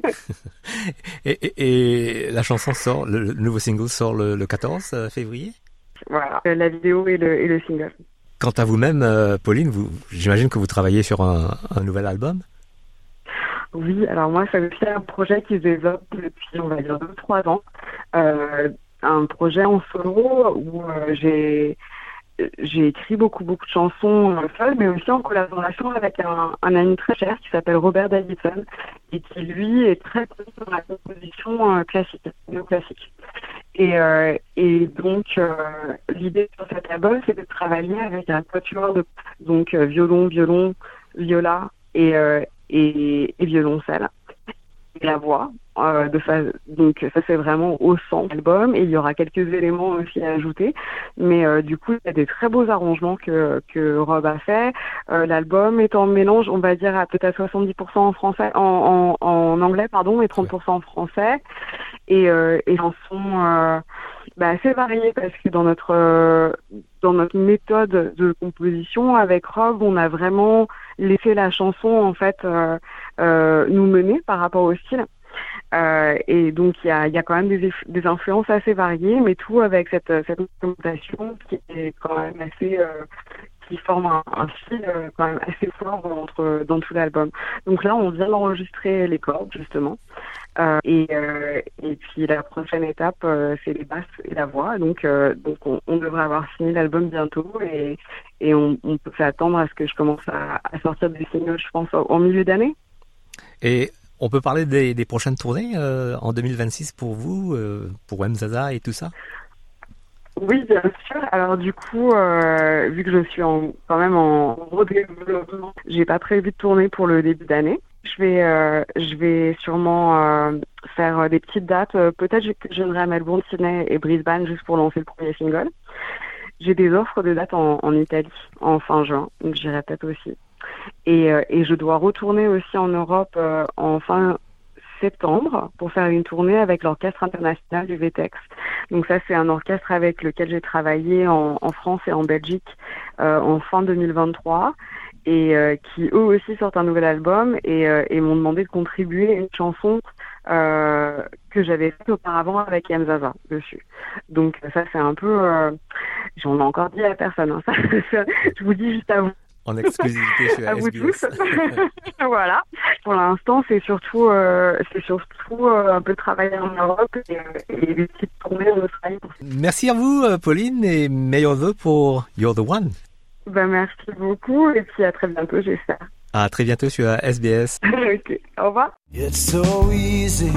et la chanson sort, le nouveau single sort le 14 février. Voilà, la vidéo et le single. Quant à vous-même, Pauline, j'imagine que vous travaillez sur un nouvel album. Oui, alors moi, c'est aussi un projet qui se développe depuis, on va dire, 2-3 ans. Un projet en solo où j'ai écrit beaucoup de chansons seul, mais aussi en collaboration avec un ami très cher qui s'appelle Robert Davidson, et qui, lui, est très connu dans la composition classique, néoclassique. Et donc, l'idée sur cet album, c'est de travailler avec un quatuor de violon, viola et violoncelle, et la voix. Donc ça c'est vraiment au centre de l'album, et il y aura quelques éléments aussi à ajouter, mais du coup il y a des très beaux arrangements que Rob a fait. L'album est en mélange, on va dire, à peut-être 70% en français, en anglais pardon, et 30% en français, et chansons assez variées, parce que dans notre méthode de composition avec Rob, on a vraiment laissé la chanson en fait nous mener par rapport au style. Et donc il y a quand même des influences assez variées, mais tout avec cette instrumentation qui est quand même assez qui forme un fil quand même assez fort dans tout l'album. Donc là on vient d'enregistrer les cordes justement, et puis la prochaine étape c'est les basses et la voix. Donc on devrait avoir fini l'album bientôt, et on peut s'attendre à ce que je commence à sortir des singles, je pense, en milieu d'année. Et on peut parler des prochaines tournées en 2026 pour vous, pour Mzaza et tout ça? Oui, bien sûr. Alors du coup, vu que je suis quand même en gros développement, j'ai pas prévu de tourner pour le début d'année. Je vais sûrement faire des petites dates. Peut-être que je viendrai à Melbourne, Sydney et Brisbane juste pour lancer le premier single. J'ai des offres de dates en Italie en fin juin, donc j'irai peut-être aussi. Et je dois retourner aussi en Europe en fin septembre pour faire une tournée avec l'Orchestre International du VTEX. Donc ça, c'est un orchestre avec lequel j'ai travaillé en France et en Belgique en fin 2023, et qui eux aussi sortent un nouvel album, et m'ont demandé de contribuer une chanson que j'avais faite auparavant avec Mzaza dessus. Donc ça, c'est un peu... j'en ai encore dit à personne, hein, ça, je vous dis juste à vous. en exclusivité sur à vous SBS. tous. Voilà. Pour l'instant, c'est surtout un peu travailler en Europe et des petites tournées en Australie. Merci à vous, Pauline, et meilleurs vœux pour You're the One. Merci beaucoup et puis à très bientôt, j'espère. À très bientôt sur SBS. Ok, au revoir. It's so easy,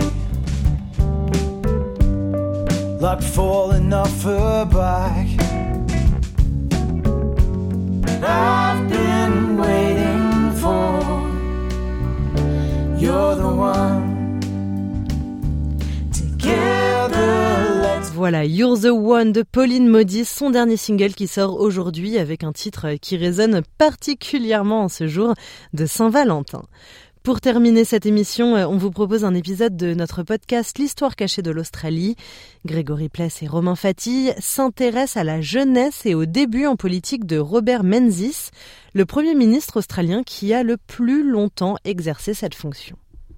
like falling off a bike. I've been waiting for You're the one. Together let's. Voilà, You're the One de Pauline Maudit, son dernier single qui sort aujourd'hui avec un titre qui résonne particulièrement en ce jour de Saint-Valentin. Pour terminer cette émission, on vous propose un épisode de notre podcast L'Histoire cachée de l'Australie. Grégory Pless et Romain Fatille s'intéressent à la jeunesse et au début en politique de Robert Menzies, le Premier ministre australien qui a le plus longtemps exercé cette fonction.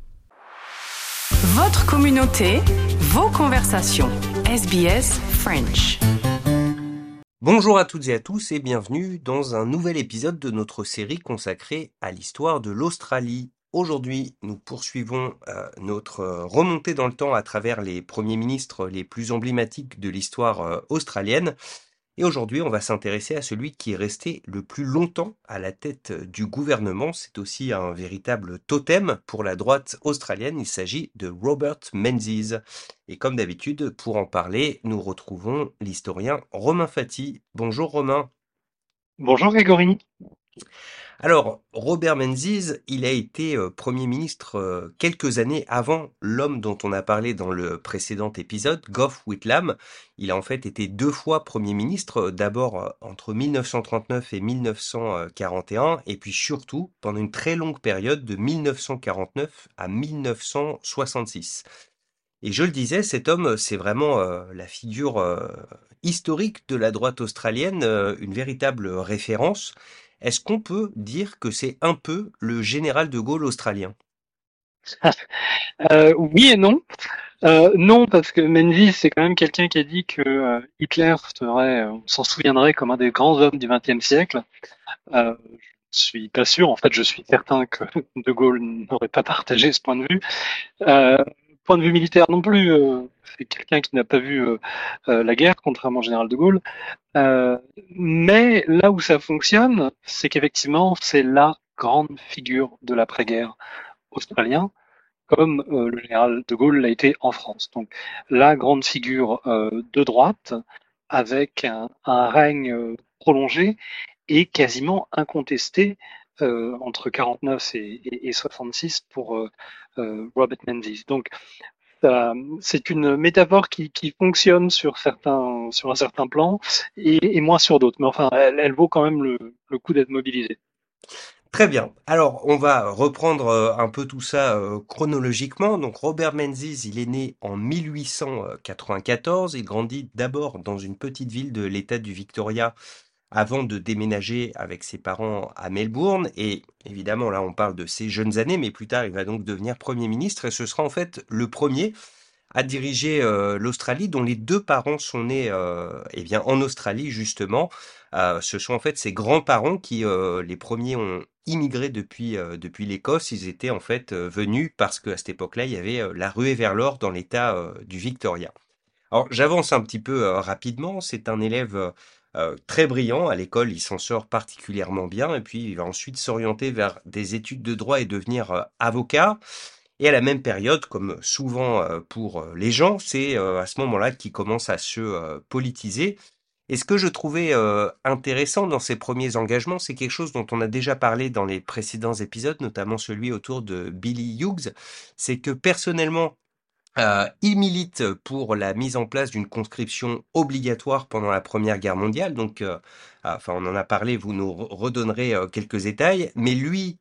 Votre communauté, vos conversations. SBS French. Bonjour à toutes et à tous et bienvenue dans un nouvel épisode de notre série consacrée à l'histoire de l'Australie. Aujourd'hui, nous poursuivons notre remontée dans le temps à travers les premiers ministres les plus emblématiques de l'histoire australienne. Et aujourd'hui, on va s'intéresser à celui qui est resté le plus longtemps à la tête du gouvernement. C'est aussi un véritable totem pour la droite australienne. Il s'agit de Robert Menzies. Et comme d'habitude, pour en parler, nous retrouvons l'historien Romain Fatille. Bonjour Romain. Bonjour Grégory. Alors, Robert Menzies, il a été Premier ministre quelques années avant l'homme dont on a parlé dans le précédent épisode, Gough Whitlam. Il a en fait été 2 fois Premier ministre, d'abord entre 1939 et 1941, et puis surtout pendant une très longue période de 1949 à 1966. Et je le disais, cet homme, c'est vraiment la figure historique de la droite australienne, une véritable référence. Est-ce qu'on peut dire que c'est un peu le général de Gaulle australien ? Oui et non. Non, parce que Menzies, c'est quand même quelqu'un qui a dit que Hitler serait, on s'en souviendrait comme un des grands hommes du XXe siècle. Je suis pas sûr, en fait, je suis certain que de Gaulle n'aurait pas partagé ce point de vue. Point de vue militaire non plus, c'est quelqu'un qui n'a pas vu la guerre, contrairement au général de Gaulle. Mais là où ça fonctionne, c'est qu'effectivement, c'est la grande figure de l'après-guerre australien, comme le général de Gaulle l'a été en France. Donc, la grande figure de droite, avec un règne prolongé et quasiment incontesté entre 49 et 66 pour Robert Menzies. Donc, c'est une métaphore qui fonctionne sur un certain plan et moins sur d'autres. Mais enfin, elle vaut quand même le coup d'être mobilisée. Très bien. Alors, on va reprendre un peu tout ça chronologiquement. Donc, Robert Menzies, il est né en 1894. Il grandit d'abord dans une petite ville de l'État du Victoria avant de déménager avec ses parents à Melbourne. Et évidemment, là, on parle de ses jeunes années, mais plus tard, il va donc devenir Premier ministre et ce sera en fait le premier à diriger l'Australie, dont les 2 parents sont nés en Australie, justement. Ce sont en fait ses grands-parents qui, les premiers, ont immigré depuis l'Écosse. Ils étaient en fait venus parce qu'à cette époque-là, il y avait la ruée vers l'or dans l'État du Victoria. Alors, j'avance un petit peu rapidement. C'est un élève très brillant. À l'école, il s'en sort particulièrement bien et puis il va ensuite s'orienter vers des études de droit et devenir avocat. Et à la même période, comme souvent pour les gens, c'est à ce moment-là qu'il commence à se politiser. Et ce que je trouvais intéressant dans ses premiers engagements, c'est quelque chose dont on a déjà parlé dans les précédents épisodes, notamment celui autour de Billy Hughes, c'est que personnellement, il milite pour la mise en place d'une conscription obligatoire pendant la Première Guerre mondiale. Donc, on en a parlé, vous nous redonnerez quelques détails. Mais lui,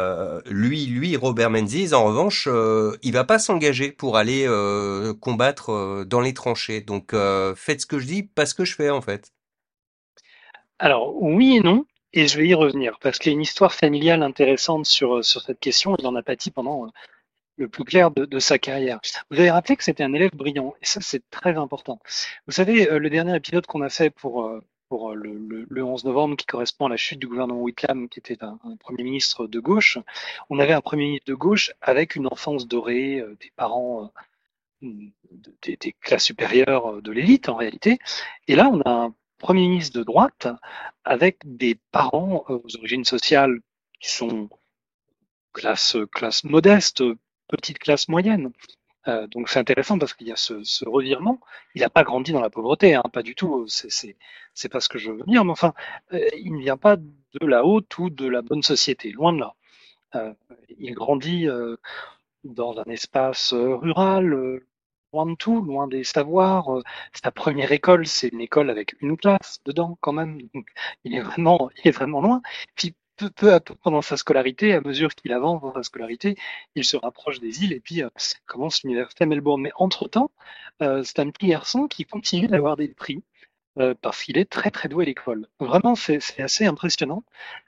Robert Menzies, en revanche, il va pas s'engager pour aller combattre dans les tranchées. Donc, faites ce que je dis, pas ce que je fais en fait. Alors, oui et non, et je vais y revenir, parce qu'il y a une histoire familiale intéressante sur cette question. Il en a pâti pendant le plus clair de sa carrière. Vous avez rappelé que c'était un élève brillant, et ça c'est très important. Vous savez, le dernier épisode qu'on a fait pour pour le 11 novembre, qui correspond à la chute du gouvernement Whitlam, qui était un Premier ministre de gauche. On avait un Premier ministre de gauche avec une enfance dorée, des parents des classes supérieures de l'élite en réalité. Et là, on a un Premier ministre de droite avec des parents aux origines sociales qui sont classe modeste, petite classe moyenne. Donc c'est intéressant parce qu'il y a ce revirement. Il n'a pas grandi dans la pauvreté, hein, pas du tout. C'est pas ce que je veux dire. Mais enfin, il ne vient pas de la haute ou de la bonne société, loin de là. Il grandit dans un espace rural, loin de tout, loin des savoirs. Sa première école, c'est une école avec une classe dedans quand même. Donc, il est vraiment loin. Puis peu à peu pendant sa scolarité, à mesure qu'il avance dans sa scolarité, il se rapproche des îles et puis commence l'université à Melbourne. Mais entre-temps, c'est un petit garçon qui continue d'avoir des prix parce qu'il est très très doué à l'école. Vraiment, c'est assez impressionnant.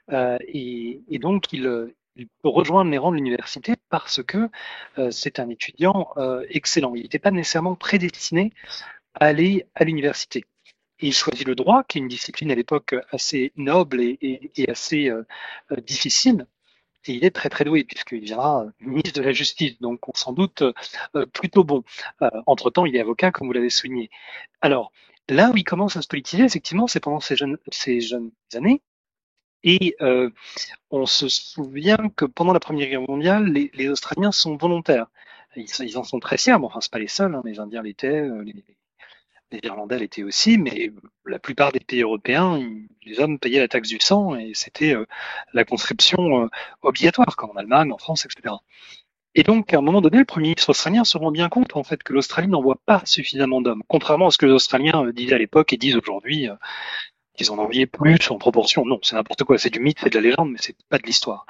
Et donc, il peut rejoindre les rangs de l'université parce que c'est un étudiant excellent. Il n'était pas nécessairement prédestiné à aller à l'université. Et il choisit le droit, qui est une discipline à l'époque assez noble et assez difficile. Et il est très très doué, puisqu'il viendra ministre de la Justice, donc on s'en doute plutôt bon. Entre-temps, il est avocat, comme vous l'avez souligné. Alors, là où il commence à se politiser, effectivement, c'est pendant ces jeunes années. Et on se souvient que pendant la Première Guerre mondiale, les Australiens sont volontaires. Ils en sont très fiers, bon, enfin, c'est pas les seuls, hein, les Indiens l'étaient, les Irlandais l'étaient aussi, mais la plupart des pays européens, les hommes payaient la taxe du sang et c'était la conscription obligatoire, comme en Allemagne, en France, etc. Et donc, à un moment donné, le Premier ministre australien se rend bien compte en fait que l'Australie n'envoie pas suffisamment d'hommes, contrairement à ce que les Australiens disaient à l'époque et disent aujourd'hui. Qu'ils en envoyaient plus en proportion. Non, c'est n'importe quoi, c'est du mythe, c'est de la légende, mais c'est pas de l'histoire.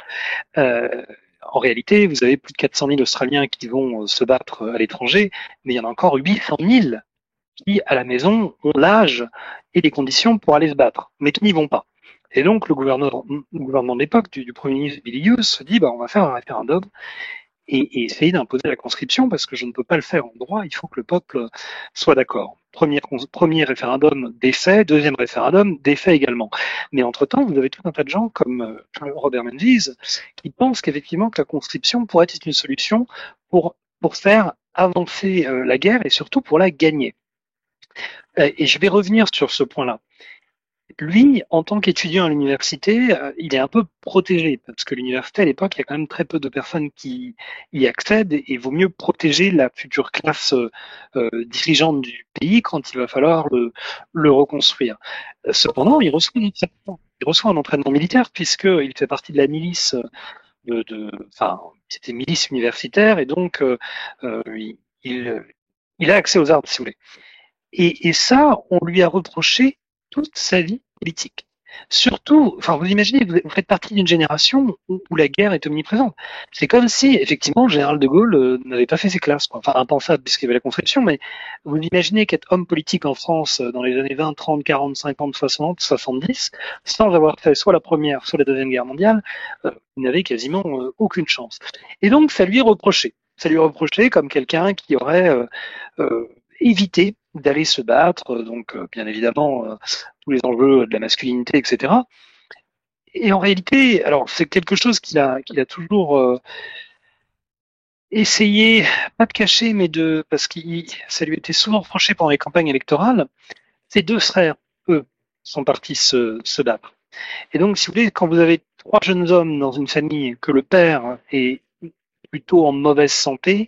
En réalité, vous avez plus de 400 000 Australiens qui vont se battre à l'étranger, mais il y en a encore 800 000 qui, à la maison, ont l'âge et les conditions pour aller se battre, mais qui n'y vont pas. Et donc, le gouvernement de l'époque, du Premier ministre Billy Hughes, se dit, on va faire un référendum et essayer d'imposer la conscription, parce que je ne peux pas le faire en droit, il faut que le peuple soit d'accord. Premier référendum, défait. Deuxième référendum, défait également. Mais entre-temps, vous avez tout un tas de gens comme Robert Menzies qui pensent qu'effectivement que la conscription pourrait être une solution pour faire avancer la guerre et surtout pour la gagner. Et je vais revenir sur ce point-là. Lui, en tant qu'étudiant à l'université, il est un peu protégé parce que l'université à l'époque, il y a quand même très peu de personnes qui y accèdent et il vaut mieux protéger la future classe dirigeante du pays quand il va falloir le reconstruire. Cependant, il reçoit un entraînement militaire puisqu'il fait partie de la milice c'était milice universitaire et donc il a accès aux armes, si vous voulez. Et ça, on lui a reproché toute sa vie politique. Surtout, vous imaginez, vous faites partie d'une génération où la guerre est omniprésente. C'est comme si, effectivement, le général de Gaulle n'avait pas fait ses classes, quoi. Enfin, impensable puisqu'il y avait la conscription, mais vous imaginez qu'être homme politique en France dans les années 20, 30, 40, 50, 60, 70, sans avoir fait soit la première, soit la deuxième guerre mondiale, il n'avait quasiment aucune chance. Et donc, ça lui est reproché. Ça lui est reproché comme quelqu'un qui aurait évité d'aller se battre, donc bien évidemment tous les enjeux de la masculinité, etc. Et en réalité, alors c'est quelque chose qu'il a toujours essayé, pas de cacher, mais parce que ça lui était souvent reproché pendant les campagnes électorales. Ses deux frères, eux, sont partis se battre. Et donc, si vous voulez, quand vous avez trois jeunes hommes dans une famille, que le père est plutôt en mauvaise santé,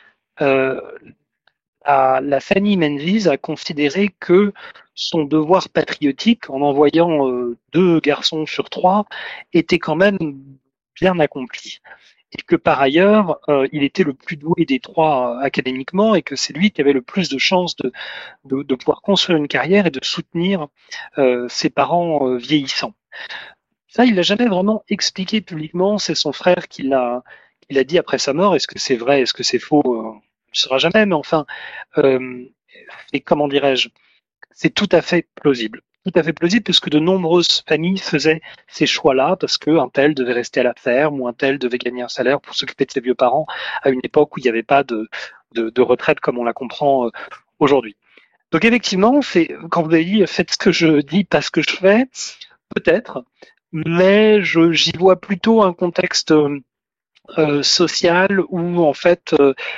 la famille Menzies a considéré que son devoir patriotique, en envoyant 2 garçons sur 3, était quand même bien accompli. Et que par ailleurs, il était le plus doué des 3 académiquement et que c'est lui qui avait le plus de chances de pouvoir construire une carrière et de soutenir ses parents vieillissants. Ça, il l'a jamais vraiment expliqué publiquement. C'est son frère qui l'a dit après sa mort. Est-ce que c'est vrai? Est-ce que c'est faux? On ne saura jamais, mais enfin, et comment dirais-je, c'est tout à fait plausible. Tout à fait plausible puisque de nombreuses familles faisaient ces choix-là parce qu'un tel devait rester à la ferme ou un tel devait gagner un salaire pour s'occuper de ses vieux parents à une époque où il n'y avait pas de retraite comme on la comprend aujourd'hui. Donc effectivement, c'est quand vous avez dit faites ce que je dis, pas ce que je fais, peut-être, mais j'y vois plutôt un contexte social où en fait,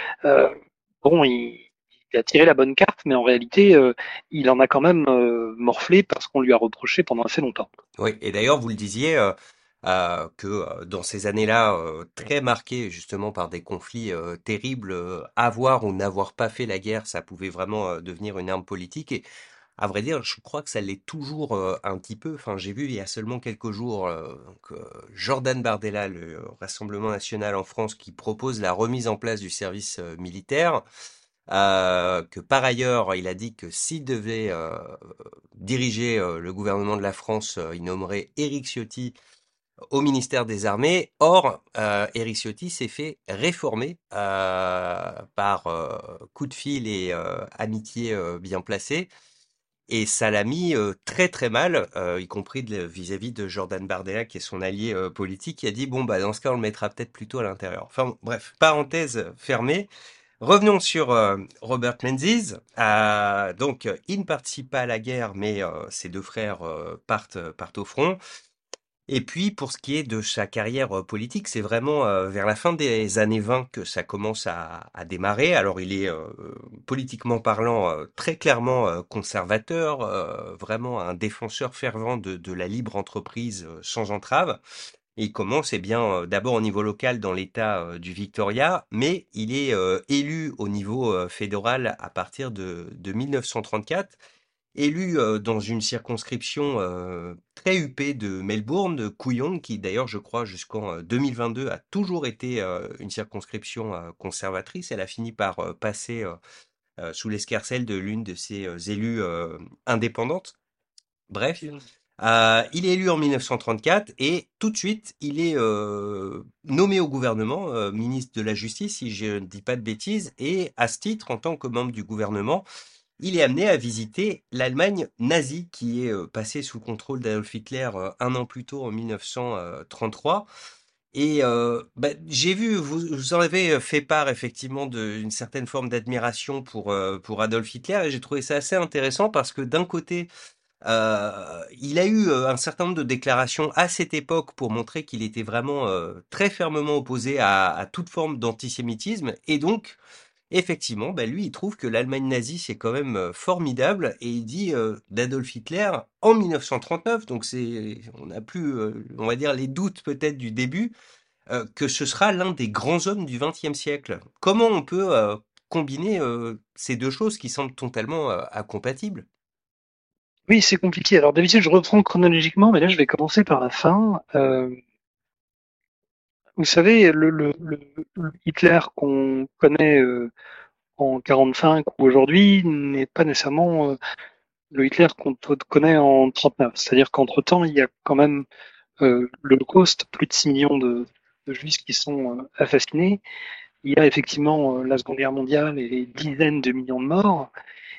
bon, il a tiré la bonne carte, mais en réalité, il en a quand même morflé parce qu'on lui a reproché pendant assez longtemps. Oui, et d'ailleurs, vous le disiez que dans ces années-là, très marquées justement par des conflits terribles, avoir ou n'avoir pas fait la guerre, ça pouvait vraiment devenir une arme politique. Et à vrai dire, je crois que ça l'est toujours un petit peu. Enfin, j'ai vu il y a seulement quelques jours Jordan Bardella, le Rassemblement national en France, qui propose la remise en place du service militaire. Que par ailleurs, il a dit que s'il devait diriger le gouvernement de la France, il nommerait Éric Ciotti au ministère des Armées. Or, Éric Ciotti s'est fait réformer par coup de fil et amitié bien placée. Et ça l'a mis très très mal, y compris vis-à-vis de Jordan Bardella, qui est son allié politique, qui a dit bon bah dans ce cas on le mettra peut-être plutôt à l'intérieur. Enfin bon, bref, parenthèse fermée. Revenons sur Robert Menzies. Donc, il ne participe pas à la guerre, mais ses deux frères partent au front. Et puis, pour ce qui est de sa carrière politique, c'est vraiment vers la fin des années 20 que ça commence à démarrer. Alors, il est politiquement parlant très clairement conservateur, vraiment un défenseur fervent de la libre entreprise sans entrave. Et il commence, eh bien, d'abord au niveau local dans l'État du Victoria, mais il est élu au niveau fédéral à partir de 1934, élu dans une circonscription très huppée de Melbourne, de Kooyong, qui d'ailleurs, je crois, jusqu'en 2022 a toujours été une circonscription conservatrice. Elle a fini par passer sous l'escarcelle de l'une de ses élus indépendantes. Bref. Il est élu en 1934 et tout de suite, il est nommé au gouvernement, ministre de la Justice, si je ne dis pas de bêtises, et à ce titre, en tant que membre du gouvernement, il est amené à visiter l'Allemagne nazie qui est passée sous le contrôle d'Adolf Hitler un an plus tôt, en 1933. Et j'ai vu, vous en avez fait part effectivement d'une certaine forme d'admiration pour Adolf Hitler, et j'ai trouvé ça assez intéressant parce que d'un côté, il a eu un certain nombre de déclarations à cette époque pour montrer qu'il était vraiment très fermement opposé à toute forme d'antisémitisme. Et donc, effectivement, lui, il trouve que l'Allemagne nazie, c'est quand même formidable. Et il dit d'Adolf Hitler en 1939, donc on n'a plus, on va dire, les doutes peut-être du début, que ce sera l'un des grands hommes du XXe siècle. Comment on peut combiner ces deux choses qui semblent totalement incompatibles? Oui, c'est compliqué. Alors d'habitude, je reprends chronologiquement, mais là, je vais commencer par la fin. Vous savez, le Hitler qu'on connaît en 45 ou aujourd'hui n'est pas nécessairement le Hitler qu'on connaît en 39. C'est-à-dire qu'entre-temps, il y a quand même l'Holocauste, plus de 6 millions de Juifs qui sont assassinés. Il y a effectivement la Seconde Guerre mondiale et des dizaines de millions de morts.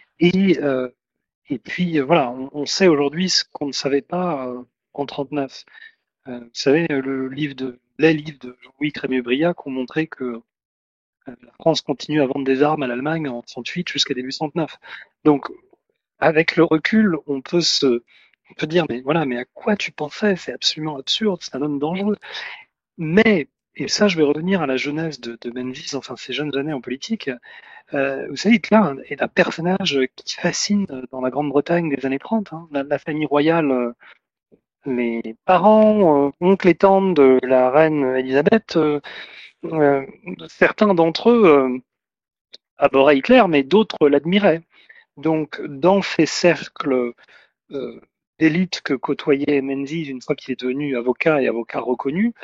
Et puis voilà, on sait aujourd'hui ce qu'on ne savait pas en 39. Vous savez, les livres de Jean-Louis Crémieux-Briac ont montré que la France continue à vendre des armes à l'Allemagne en 38 jusqu'à début 39. Donc, avec le recul, on peut dire, mais voilà, mais à quoi tu pensais? C'est absolument absurde, c'est un homme dangereux. Mais, et ça, je vais revenir à la jeunesse de Menzies, enfin ses jeunes années en politique. Vous savez, Hitler est un personnage qui fascine dans la Grande-Bretagne des années 30. Hein. La famille royale, les parents, oncles et tantes de la reine Elisabeth, certains d'entre eux adoraient Hitler, mais d'autres l'admiraient. Donc, dans ces cercles d'élite que côtoyait Menzies une fois qu'il est devenu avocat et avocat reconnu,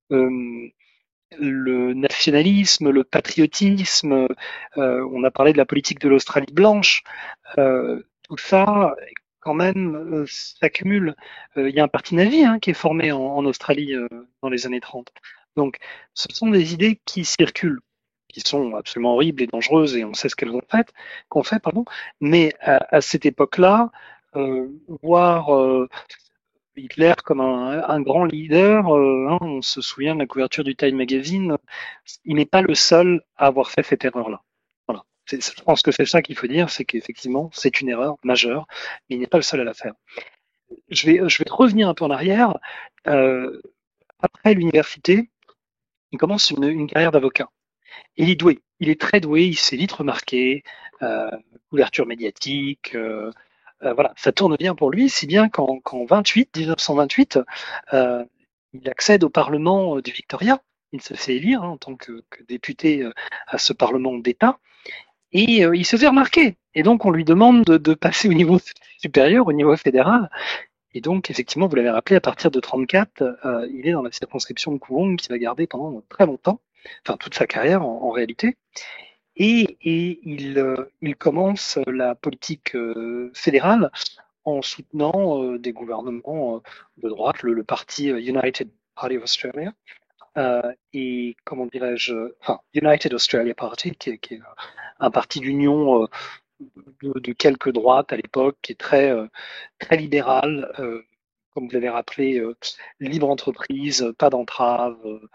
le nationalisme, le patriotisme, on a parlé de la politique de l'Australie blanche, tout ça quand même s'accumule. Il y a un parti nazi qui est formé en Australie dans les années 30. Donc ce sont des idées qui circulent, qui sont absolument horribles et dangereuses, et on sait ce qu'elles ont fait, mais à cette époque-là, voir Hitler comme un grand leader, on se souvient de la couverture du Time Magazine, il n'est pas le seul à avoir fait cette erreur-là. Voilà. Je pense que c'est ça qu'il faut dire, c'est qu'effectivement, c'est une erreur majeure, mais il n'est pas le seul à la faire. Je vais revenir un peu en arrière. Après l'université, il commence une carrière d'avocat. Et il est doué, il est très doué, il s'est vite remarqué, couverture médiatique, voilà, ça tourne bien pour lui, si bien qu'en 1928, il accède au Parlement du Victoria. Il se fait élire en tant que député à ce Parlement d'État. Et il se fait remarquer. Et donc, on lui demande de passer au niveau supérieur, au niveau fédéral. Et donc, effectivement, vous l'avez rappelé, à partir de 1934, il est dans la circonscription de Coorong qu'il va garder pendant très longtemps, enfin toute sa carrière en réalité. Et il commence la politique fédérale en soutenant des gouvernements de droite, le parti United Party of Australia, et comment dirais-je, United Australia Party, qui est un parti d'union de quelques droites à l'époque, qui est très libéral, comme vous l'avez rappelé, libre entreprise, pas d'entrave,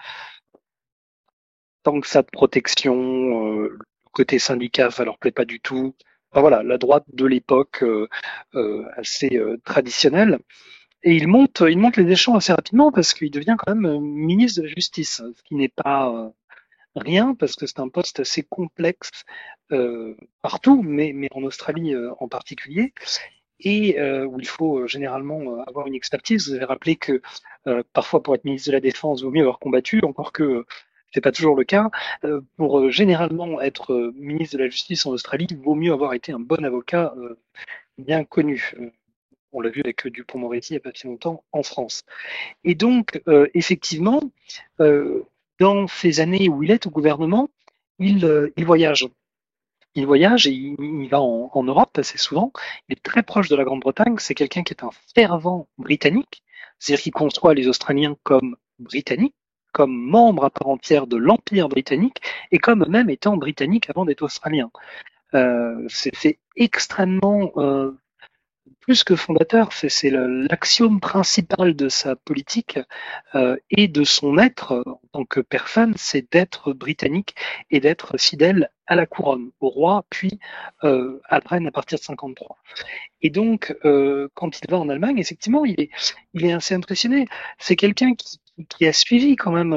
tant que ça de protection, le côté syndicat, ça leur plaît pas du tout. Enfin, voilà, la droite de l'époque assez traditionnelle. Et il monte les échelons assez rapidement parce qu'il devient quand même ministre de la Justice, ce qui n'est pas rien parce que c'est un poste assez complexe partout, mais en Australie en particulier, et où il faut généralement avoir une expertise. Vous avez rappelé que parfois pour être ministre de la Défense, il vaut mieux avoir combattu, encore que c'est pas toujours le cas. Pour généralement être ministre de la Justice en Australie, il vaut mieux avoir été un bon avocat bien connu. On l'a vu avec Dupond-Moretti il n'y a pas si longtemps en France. Et donc, effectivement, dans ces années où il est au gouvernement, il voyage. Il voyage et il va en Europe assez souvent. Il est très proche de la Grande-Bretagne. C'est quelqu'un qui est un fervent britannique, c'est-à-dire qu'il conçoit les Australiens comme britanniques, comme membres à part entière de l'Empire britannique et comme eux-mêmes étant britanniques avant d'être australiens. C'est extrêmement plus que fondateur, c'est l'axiome principal de sa politique et de son être en tant que personne, c'est d'être britannique et d'être fidèle à la couronne, au roi, puis à la reine à partir de 1953. Et donc, quand il va en Allemagne, effectivement, il est assez impressionné. C'est quelqu'un qui a suivi quand même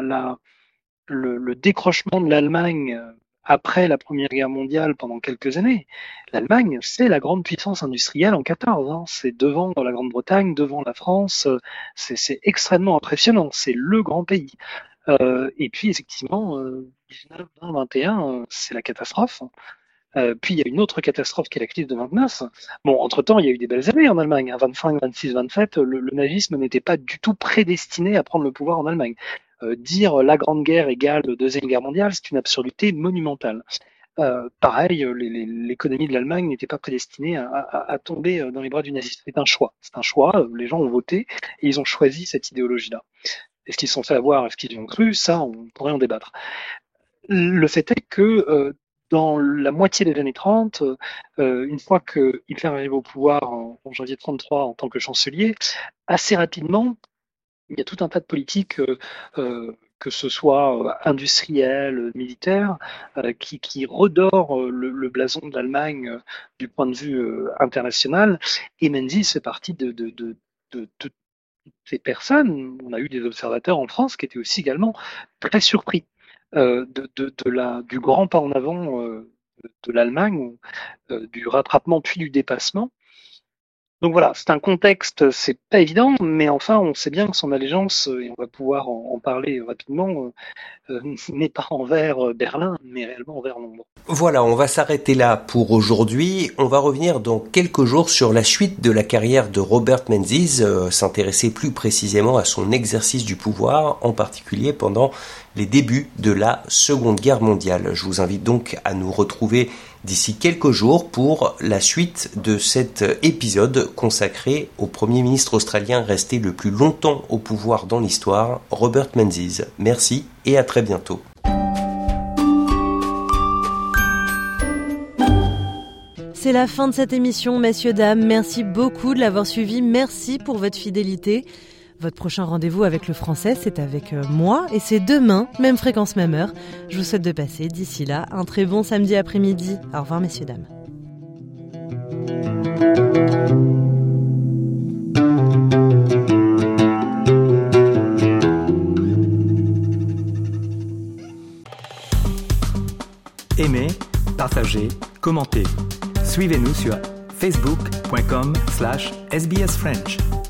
le décrochement de l'Allemagne après la Première Guerre mondiale pendant quelques années. L'Allemagne, c'est la grande puissance industrielle en 14. C'est devant la Grande-Bretagne, devant la France. C'est extrêmement impressionnant. C'est le grand pays. Et puis, effectivement, 19, 20, 21, c'est la catastrophe. Puis il y a une autre catastrophe qui est la crise de 29. Bon, entre-temps, il y a eu des belles années en Allemagne. 25, 26, 27, le nazisme n'était pas du tout prédestiné à prendre le pouvoir en Allemagne. Dire la Grande Guerre égale Deuxième Guerre mondiale, c'est une absurdité monumentale. Pareil, l'économie de l'Allemagne n'était pas prédestinée à tomber dans les bras du nazisme. C'est un choix. Les gens ont voté et ils ont choisi cette idéologie-là. Est-ce qu'ils se sont fait avoir, est-ce qu'ils y ont cru? Ça, on pourrait en débattre. Le fait est que dans la moitié des années 30, une fois que Hitler arrive au pouvoir en janvier 1933 en tant que chancelier, assez rapidement, il y a tout un tas de politiques, que ce soit industrielles, militaires, qui redorent le blason de l'Allemagne du point de vue international. Et Menzies fait partie de ces personnes. On a eu des observateurs en France qui étaient aussi également très surpris du grand pas en avant de l'Allemagne, du rattrapement puis du dépassement. Donc voilà, c'est un contexte, c'est pas évident, mais enfin, on sait bien que son allégeance, et on va pouvoir en parler rapidement, n'est pas envers Berlin, mais réellement envers Londres. Voilà, on va s'arrêter là pour aujourd'hui. On va revenir dans quelques jours sur la suite de la carrière de Robert Menzies, s'intéresser plus précisément à son exercice du pouvoir, en particulier pendant les débuts de la Seconde Guerre mondiale. Je vous invite donc à nous retrouver d'ici quelques jours pour la suite de cet épisode consacré au Premier ministre australien resté le plus longtemps au pouvoir dans l'histoire, Robert Menzies. Merci et à très bientôt. C'est la fin de cette émission, messieurs, dames. Merci beaucoup de l'avoir suivi. Merci pour votre fidélité. Votre prochain rendez-vous avec le français, c'est avec moi et c'est demain, même fréquence, même heure. Je vous souhaite de passer d'ici là un très bon samedi après-midi. Au revoir messieurs, dames. Aimez, partagez, commentez. Suivez-nous sur facebook.com/sbsfrench.